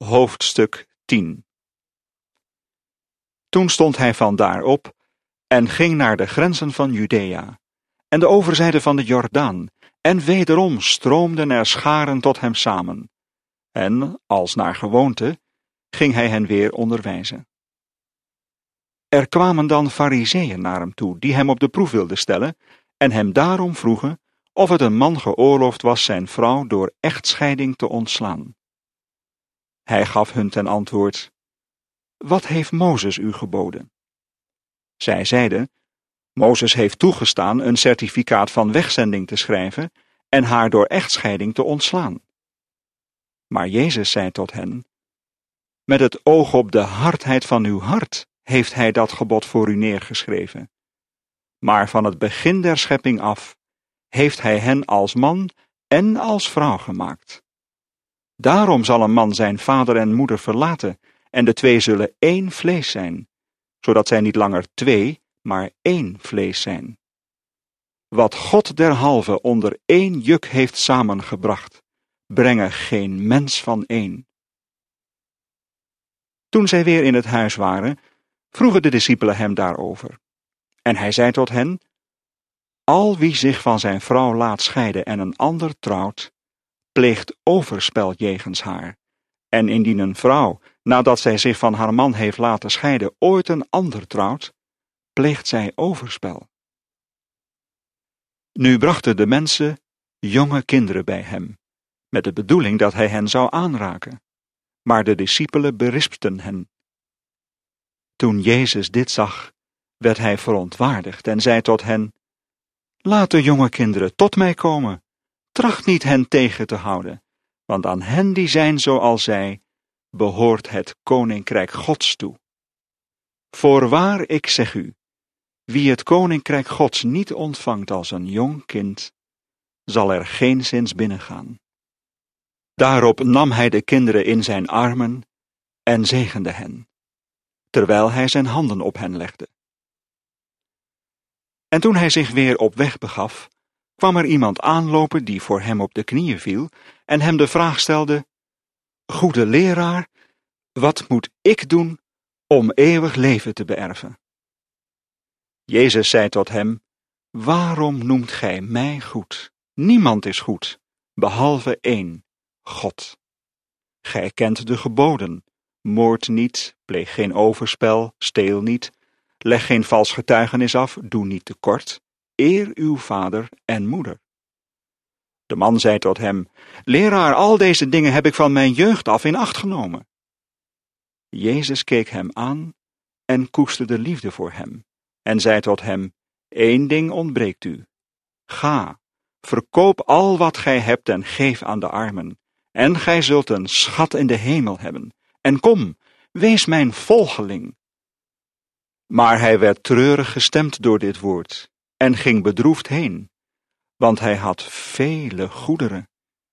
Hoofdstuk 10. Toen stond hij vandaar op en ging naar de grenzen van Judea en de overzijde van de Jordaan, en wederom stroomden er scharen tot hem samen. En, als naar gewoonte, ging hij hen weer onderwijzen. Er kwamen dan Farizeeën naar hem toe, die hem op de proef wilden stellen, en hem daarom vroegen of het een man geoorloofd was zijn vrouw door echtscheiding te ontslaan. Hij gaf hun ten antwoord: Wat heeft Mozes u geboden? Zij zeiden: Mozes heeft toegestaan een certificaat van wegzending te schrijven en haar door echtscheiding te ontslaan. Maar Jezus zei tot hen: Met het oog op de hardheid van uw hart heeft hij dat gebod voor u neergeschreven. Maar van het begin der schepping af heeft hij hen als man en als vrouw gemaakt. Daarom zal een man zijn vader en moeder verlaten, en de twee zullen één vlees zijn, zodat zij niet langer twee, maar één vlees zijn. Wat God derhalve onder één juk heeft samengebracht, brengen geen mens van één. Toen zij weer in het huis waren, vroegen de discipelen hem daarover. En hij zei tot hen: Al wie zich van zijn vrouw laat scheiden en een ander trouwt, pleegt overspel jegens haar. En indien een vrouw, nadat zij zich van haar man heeft laten scheiden, ooit een ander trouwt, pleegt zij overspel. Nu brachten de mensen jonge kinderen bij hem, met de bedoeling dat hij hen zou aanraken. Maar de discipelen berispten hen. Toen Jezus dit zag, werd hij verontwaardigd en zei tot hen: Laat de jonge kinderen tot mij komen. Tracht niet hen tegen te houden, want aan hen die zijn zoals zij, behoort het koninkrijk Gods toe. Voorwaar, ik zeg u, wie het koninkrijk Gods niet ontvangt als een jong kind, zal er geenszins binnengaan. Daarop nam hij de kinderen in zijn armen en zegende hen, terwijl hij zijn handen op hen legde. En toen hij zich weer op weg begaf, kwam er iemand aanlopen die voor hem op de knieën viel en hem de vraag stelde: Goede leraar, wat moet ik doen om eeuwig leven te beërven? Jezus zei tot hem: Waarom noemt gij mij goed? Niemand is goed, behalve één, God. Gij kent de geboden: moord niet, pleeg geen overspel, steel niet, leg geen vals getuigenis af, doe niet tekort, eer uw vader en moeder. De man zei tot hem: Leraar, al deze dingen heb ik van mijn jeugd af in acht genomen. Jezus keek hem aan en koesterde liefde voor hem en zei tot hem: Eén ding ontbreekt u. Ga, verkoop al wat gij hebt en geef aan de armen, en gij zult een schat in de hemel hebben. En kom, wees mijn volgeling. Maar hij werd treurig gestemd door dit woord en ging bedroefd heen, want hij had vele goederen.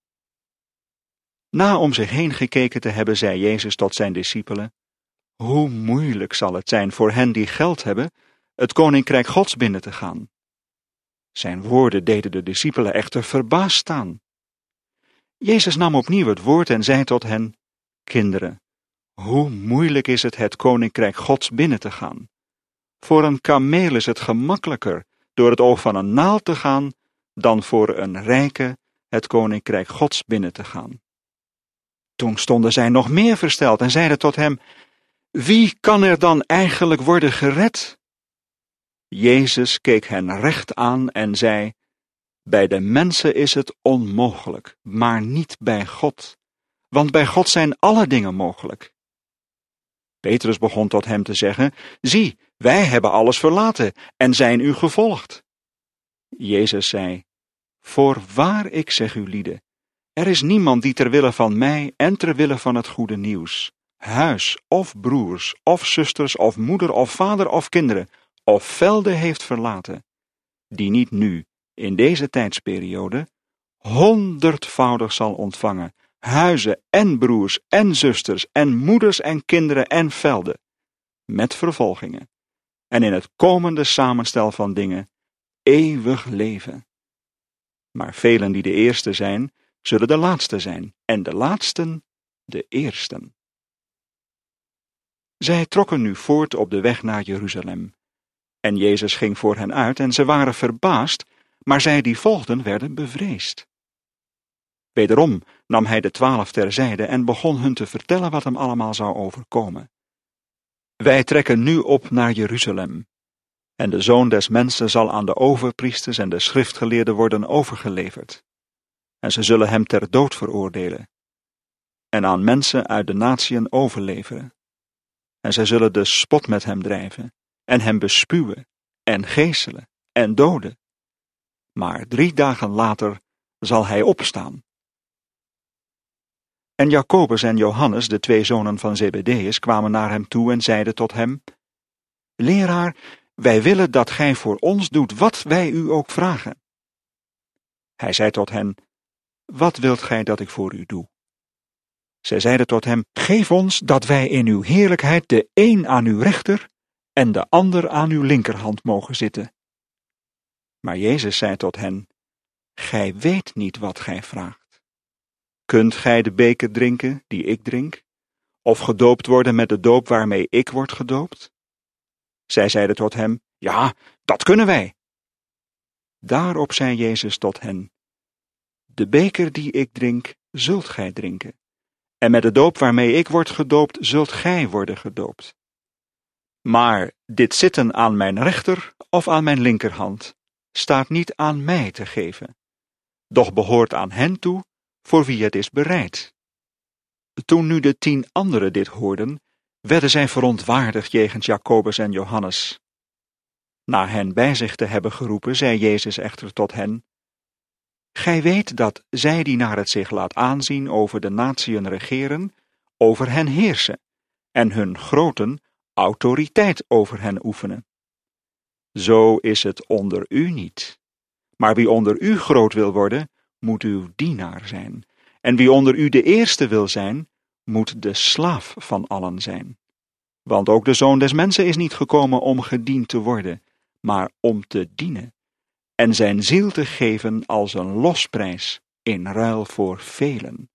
Na om zich heen gekeken te hebben, zei Jezus tot zijn discipelen: Hoe moeilijk zal het zijn voor hen die geld hebben, het koninkrijk Gods binnen te gaan. Zijn woorden deden de discipelen echter verbaasd staan. Jezus nam opnieuw het woord en zei tot hen: Kinderen, hoe moeilijk is het koninkrijk Gods binnen te gaan. Voor een kameel is het gemakkelijker door het oog van een naald te gaan, dan voor een rijke het koninkrijk Gods binnen te gaan. Toen stonden zij nog meer versteld en zeiden tot hem: Wie kan er dan eigenlijk worden gered? Jezus keek hen recht aan en zei: Bij de mensen is het onmogelijk, maar niet bij God, want bij God zijn alle dingen mogelijk. Petrus begon tot hem te zeggen: Zie, wij hebben alles verlaten en zijn u gevolgd. Jezus zei: Voorwaar, ik zeg u lieden, er is niemand die ter wille van mij en ter wille van het goede nieuws, huis of broers of zusters of moeder of vader of kinderen of velden heeft verlaten, die niet nu, in deze tijdsperiode, 100voudig zal ontvangen, huizen en broers en zusters en moeders en kinderen en velden, met vervolgingen, en in het komende samenstel van dingen eeuwig leven. Maar velen die de eerste zijn, zullen de laatste zijn, en de laatsten de eersten. Zij trokken nu voort op de weg naar Jeruzalem. En Jezus ging voor hen uit en ze waren verbaasd, maar zij die volgden werden bevreesd. Wederom nam hij de 12 terzijde en begon hun te vertellen wat hem allemaal zou overkomen. Wij trekken nu op naar Jeruzalem. En de Zoon des Mensen zal aan de overpriesters en de schriftgeleerden worden overgeleverd. En ze zullen hem ter dood veroordelen. En aan mensen uit de natieën overleveren. En zij zullen de spot met hem drijven, en hem bespuwen, en geeselen, en doden. Maar 3 dagen later zal hij opstaan. En Jacobus en Johannes, de 2 zonen van Zebedeus, kwamen naar hem toe en zeiden tot hem: Leraar, wij willen dat gij voor ons doet wat wij u ook vragen. Hij zei tot hen: Wat wilt gij dat ik voor u doe? Zij zeiden tot hem: Geef ons dat wij in uw heerlijkheid de een aan uw rechter en de ander aan uw linkerhand mogen zitten. Maar Jezus zei tot hen: Gij weet niet wat gij vraagt. Kunt gij de beker drinken die ik drink, of gedoopt worden met de doop waarmee ik word gedoopt? Zij zeiden tot hem: Ja, dat kunnen wij. Daarop zei Jezus tot hen: De beker die ik drink, zult gij drinken, en met de doop waarmee ik word gedoopt, zult gij worden gedoopt. Maar dit zitten aan mijn rechter of aan mijn linkerhand staat niet aan mij te geven, doch behoort aan hen toe voor wie het is bereid. Toen nu de 10 anderen dit hoorden, werden zij verontwaardigd jegens Jacobus en Johannes. Na hen bij zich te hebben geroepen, zei Jezus echter tot hen: Gij weet dat zij die naar het zich laat aanzien over de natieën regeren, over hen heersen, en hun groten autoriteit over hen oefenen. Zo is het onder u niet. Maar wie onder u groot wil worden, moet uw dienaar zijn. En wie onder u de eerste wil zijn, moet de slaaf van allen zijn. Want ook de Zoon des Mensen is niet gekomen om gediend te worden, maar om te dienen, en zijn ziel te geven als een losprijs in ruil voor velen.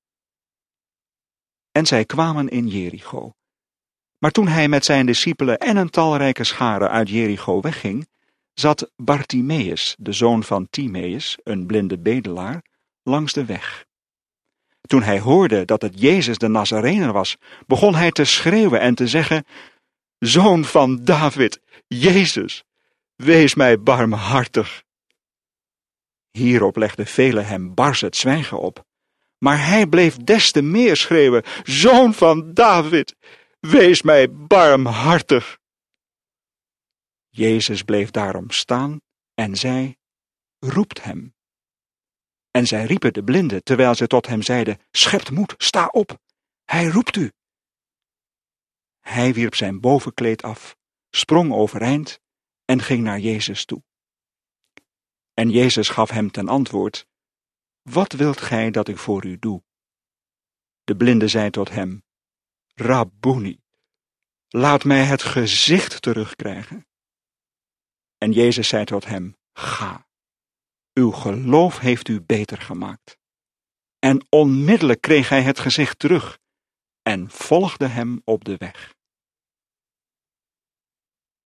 En zij kwamen in Jericho. Maar toen hij met zijn discipelen en een talrijke schare uit Jericho wegging, zat Bartimeus, de zoon van Timeus, een blinde bedelaar, langs de weg. Toen hij hoorde dat het Jezus de Nazarener was, begon hij te schreeuwen en te zeggen: Zoon van David, Jezus, wees mij barmhartig. Hierop legden velen hem bars het zwijgen op, maar hij bleef des te meer schreeuwen: Zoon van David, wees mij barmhartig. Jezus bleef daarom staan en zei: Roept hem. En zij riepen de blinde, terwijl ze tot hem zeiden: Schept moed, sta op, hij roept u. Hij wierp zijn bovenkleed af, sprong overeind en ging naar Jezus toe. En Jezus gaf hem ten antwoord: Wat wilt gij dat ik voor u doe? De blinde zei tot hem: Rabboni, laat mij het gezicht terugkrijgen. En Jezus zei tot hem: Ga, uw geloof heeft u beter gemaakt. En onmiddellijk kreeg hij het gezicht terug en volgde hem op de weg.